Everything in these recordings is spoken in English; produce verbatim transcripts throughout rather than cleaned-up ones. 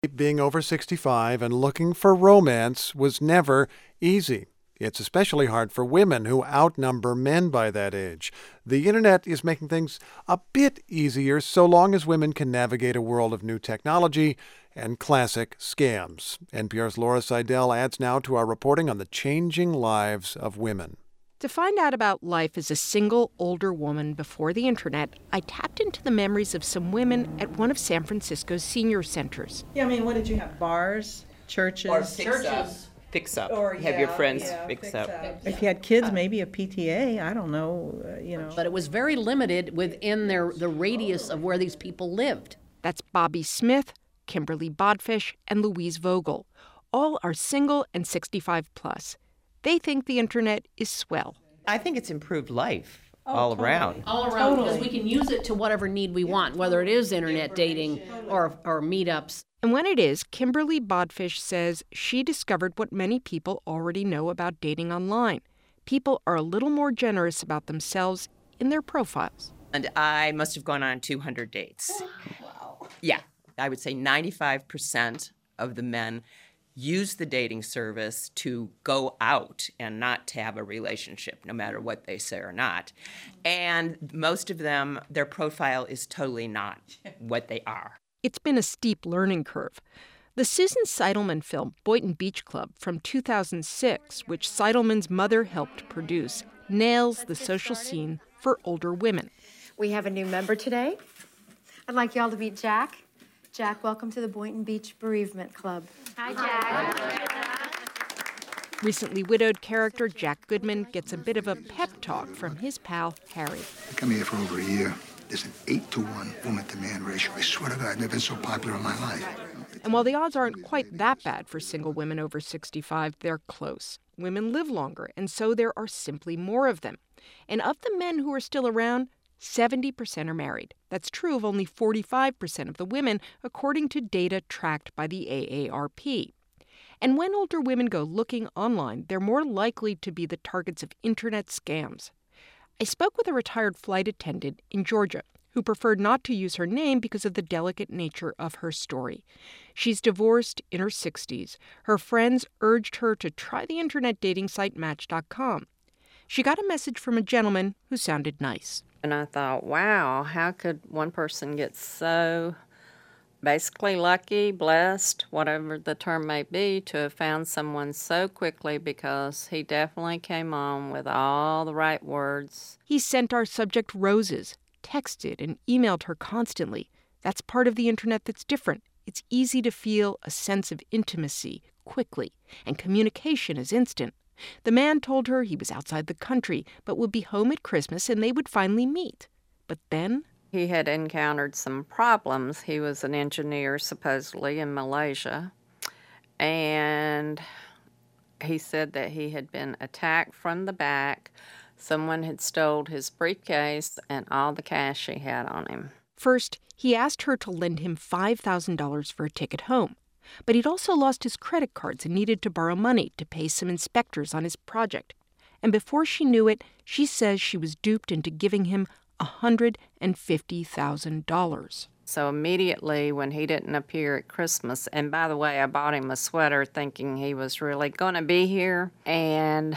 Being over sixty-five and looking for romance was never easy. It's especially hard for women who outnumber men by that age. The internet is making things a bit easier so long as women can navigate a world of new technology and classic scams. N P R's Laura Seidel adds now to our reporting on the changing lives of women. To find out about life as a single older woman before the internet, I tapped into the memories of some women at one of San Francisco's senior centers. Yeah, I mean, what did you have? Bars, churches? Or fix up. Fix up. Or, Have yeah, your friends yeah, fix, fix up. up. If you had kids, maybe a P T A. I don't know, uh, you know. But it was very limited within their the radius of where these people lived. That's Bobby Smith, Kimberly Bodfish, and Louise Vogel. All are single and sixty-five plus. They think the internet is swell. I think it's improved life Oh, all totally. around. All around, Totally. because we can use it to whatever need we want, whether it is internet dating or, or meetups. And when it is, Kimberly Bodfish says she discovered what many people already know about dating online. People are a little more generous about themselves in their profiles. And I must have gone on two hundred dates. Wow. Yeah, I would say ninety-five percent of the men use the dating service to go out and not to have a relationship, no matter what they say or not. And most of them, their profile is totally not what they are. It's been a steep learning curve. The Susan Seidelman film, Boynton Beach Club, from two thousand six, which Seidelman's mother helped produce, nails the social scene for older women. We have a new member today. I'd like y'all to meet Jack. Jack, welcome to the Boynton Beach Bereavement Club. Hi, Jack. Recently widowed character Jack Goodman gets a bit of a pep talk from his pal, Harry. I come here for over a year. There's an eight to one woman to man ratio. I swear to God, I've never been so popular in my life. And while the odds aren't quite that bad for single women over sixty-five, they're close. Women live longer, and so there are simply more of them. And of the men who are still around, seventy percent are married. That's true of only forty-five percent of the women, according to data tracked by the A A R P. And when older women go looking online, they're more likely to be the targets of internet scams. I spoke with a retired flight attendant in Georgia who preferred not to use her name because of the delicate nature of her story. She's divorced, in her sixties. Her friends urged her to try the internet dating site Match dot com. She got a message from a gentleman who sounded nice. And I thought, wow, how could one person get so basically lucky, blessed, whatever the term may be, to have found someone so quickly, because he definitely came on with all the right words. He sent our subject roses, texted and emailed her constantly. That's part of the internet that's different. It's easy to feel a sense of intimacy quickly, and communication is instant. The man told her he was outside the country, but would be home at Christmas and they would finally meet. But then He had encountered some problems. He was an engineer, supposedly, in Malaysia. And he said that he had been attacked from the back. Someone had stole his briefcase and all the cash he had on him. First, he asked her to lend him five thousand dollars for a ticket home. But he'd also lost his credit cards and needed to borrow money to pay some inspectors on his project. And before she knew it, she says she was duped into giving him one hundred fifty thousand dollars. So immediately when he didn't appear at Christmas, and by the way, I bought him a sweater thinking he was really going to be here, and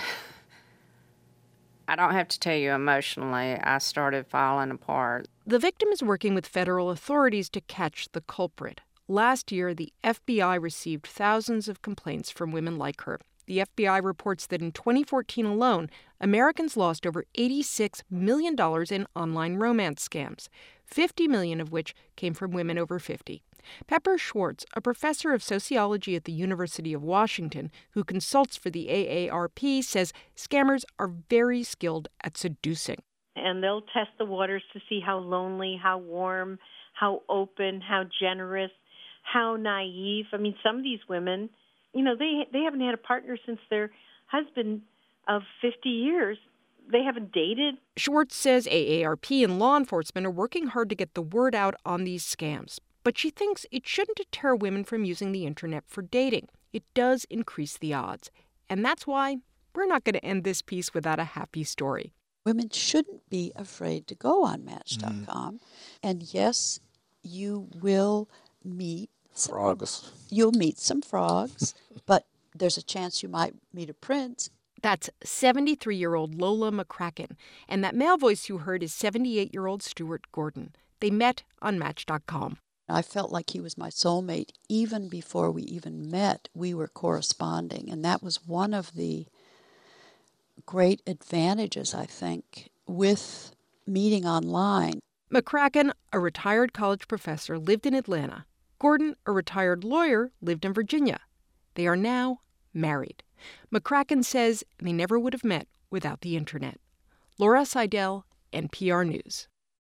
I don't have to tell you, emotionally, I started falling apart. The victim is working with federal authorities to catch the culprit. Last year, the F B I received thousands of complaints from women like her. The F B I reports that in twenty fourteen alone, Americans lost over eighty-six million dollars in online romance scams, fifty million dollars of which came from women over fifty. Pepper Schwartz, a professor of sociology at the University of Washington who consults for the A A R P, says scammers are very skilled at seducing. And they'll test the waters to see how lonely, how warm, how open, how generous, how naive. I mean, some of these women, you know, they they haven't had a partner since their husband of fifty years. They haven't dated. Schwartz says A A R P and law enforcement are working hard to get the word out on these scams. But she thinks it shouldn't deter women from using the internet for dating. It does increase the odds. And that's why we're not going to end this piece without a happy story. Women shouldn't be afraid to go on Match dot com. Mm. And yes, you will meet Frogs. You'll meet some frogs, but there's a chance you might meet a prince. That's seventy-three-year-old Lola McCracken, and that male voice you heard is seventy-eight-year-old Stuart Gordon. They met on Match dot com. I felt like he was my soulmate. Even before we even met, we were corresponding, and that was one of the great advantages, I think, with meeting online. McCracken, a retired college professor, lived in Atlanta. Gordon, a retired lawyer, lived in Virginia. They are now married. McCracken says they never would have met without the internet. Laura Seidel, N P R News.